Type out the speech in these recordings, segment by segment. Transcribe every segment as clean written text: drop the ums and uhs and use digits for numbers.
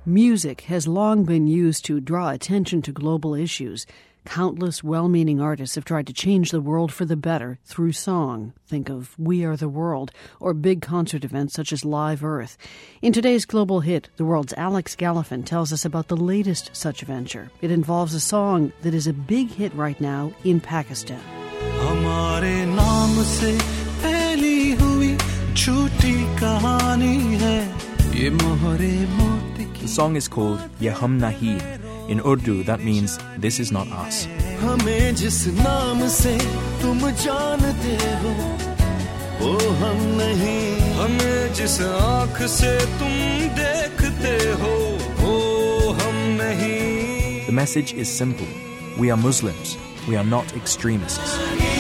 Music has long been used to draw attention to global issues. Countless well-meaning artists have tried to change the world for the better through song. Think of We Are the World, or big concert events such as Live Earth. In today's Global Hit, the world's Alex Gallafent tells us about the latest such venture. It involves a song that is a big hit right now in Pakistan. हमारे नाम से फैली हुई झूठी कहानी है ये मोहरे मोती की. The song is called Ye Hum Nahi. In Urdu, that means This Is Not Us. हमें जिस नाम से तुम जानते हो वो हम नहीं. हमें जिस आँख से तुम देखते हो वो हम नहीं. The message is simple. We are Muslims. We are not extremists.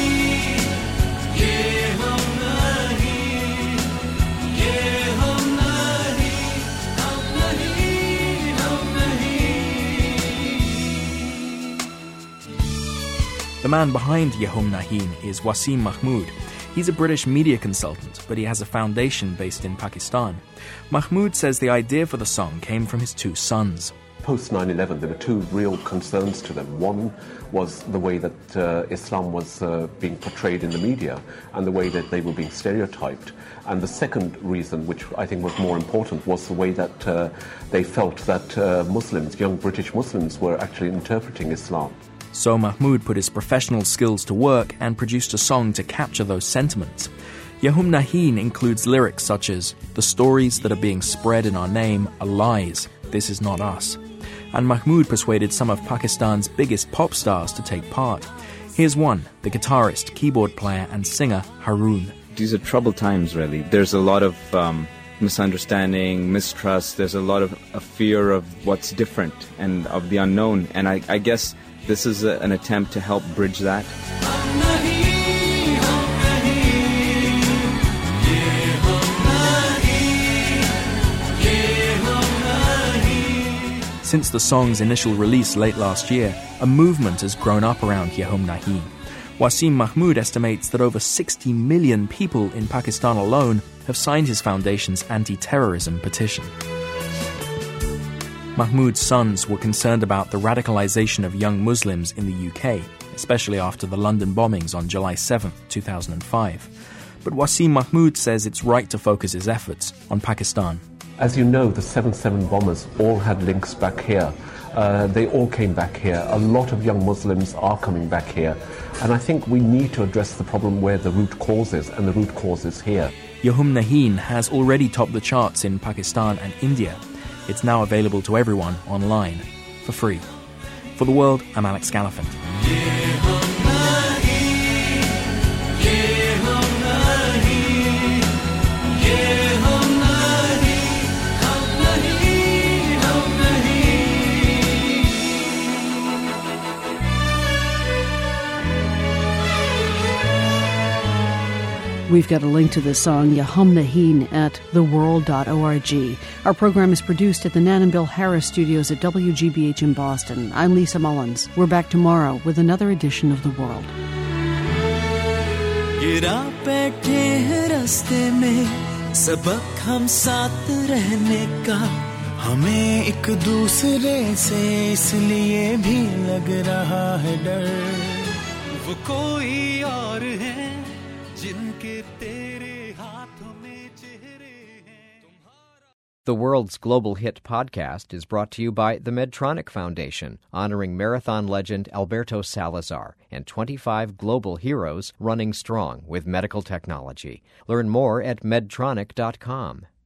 The man behind Ye Hum Nahi is Wasim Mahmood. He's a British media consultant, but he has a foundation based in Pakistan. Mahmood says the idea for the song came from his two sons. Post 9/11, there were two real concerns to them. One was the way that Islam was being portrayed in the media and the way that they were being stereotyped. And the second reason, which I think was more important, was the way that they felt that Muslims, young British Muslims, were actually interpreting Islam. So Mahmood put his professional skills to work and produced a song to capture those sentiments. Ye Hum Nahi includes lyrics such as, "The stories that are being spread in our name are lies. This is not us." And Mahmood persuaded some of Pakistan's biggest pop stars to take part. Here's one, the guitarist, keyboard player and singer Haroon. These are troubled times, really. There's a lot of misunderstanding, mistrust. There's a lot of a fear of what's different and of the unknown. And I guess this is an attempt to help bridge that. Since the song's initial release late last year, a movement has grown up around Ye Hum Nahi. Wasim Mahmood estimates that over 60 million people in Pakistan alone have signed his foundation's anti-terrorism petition. Mahmood's sons were concerned about the radicalization of young Muslims in the UK, especially after the London bombings on July 7, 2005. But Wasim Mahmood says it's right to focus his efforts on Pakistan. As you know, the 7/7 bombers all had links back here. They all came back here. A lot of young Muslims are coming back here. And I think we need to address the problem where the root cause is, and the root cause is here. Ye Hum Nahi has already topped the charts in Pakistan and India. It's now available to everyone online, for free. For The World, I'm Alex Gallafent. We've got a link to the song Ye Hum Nahi at theworld.org. Our program is produced at the Nan and Bill Harris studios at WGBH in Boston. I'm Lisa Mullins. We're back tomorrow with another edition of The World. गिरा बैठे हैं रास्ते में सबक हम साथ रहने का हमें एक दूसरे से इसलिए भी लग रहा है डर वो कोई और है जिनके तेरे हाथों में चेहरे हैं. The World's Global Hit podcast is brought to you by the Medtronic Foundation, honoring marathon legend Alberto Salazar and 25 global heroes running strong with medical technology. Learn more at medtronic.com.